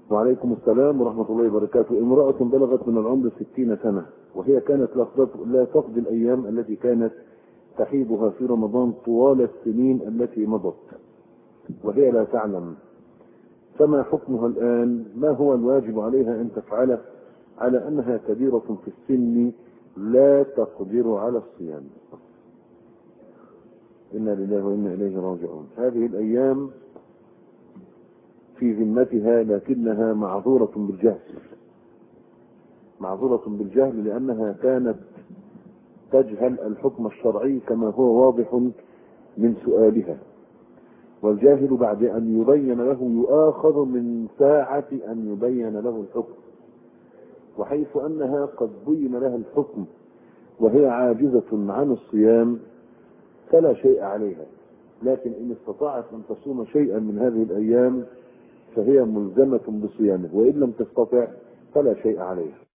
وعليكم السلام ورحمة الله وبركاته. امرأة بلغت من العمر 60 سنة، وهي كانت لا تقضي الأيام التي كانت تحيضها في رمضان طوال السنين التي مضت، وهي لا تعلم، فما حكمها الآن؟ ما هو الواجب عليها أن تفعله على أنها كبيرة في السن لا تقدر على الصيام؟ إنا لله وإنا إليه راجعون. هذه الأيام في ذمتها، لكنها معذورة بالجهل لأنها كانت تجهل الحكم الشرعي كما هو واضح من سؤالها، والجاهل بعد أن يبين له يؤاخذ من ساعة أن يبين له الحكم، وحيث أنها قد بين لها الحكم وهي عاجزة عن الصيام فلا شيء عليها، لكن إن استطاعت أن تصوم شيئا من هذه الأيام فهي ملزمة بصيامه، وإن لم تستطع فلا شيء عليها.